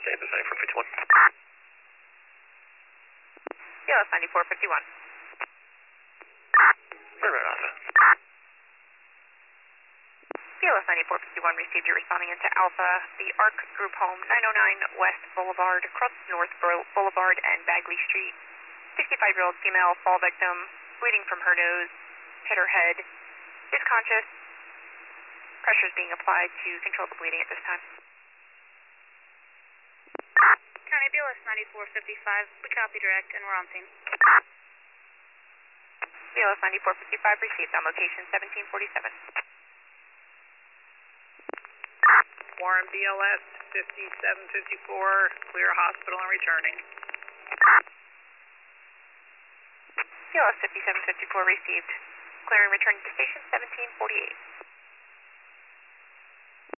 Tampa 9451. BLS 9451. Turn right Alpha. BLS 9451 received. You're responding into Alpha. The ARC Group Home, 909 West Boulevard, across North Boulevard and Bagley Street. 65-year-old female, fall victim, bleeding from her nose, hit her head, is conscious. Pressure is being applied to control the bleeding at this time. County BLS 9455, we copy direct and we're on scene. BLS 9455 received on location 1747. Warren BLS 5754, clear hospital and returning. BLS 5754 received. Clear and returning to station 1748.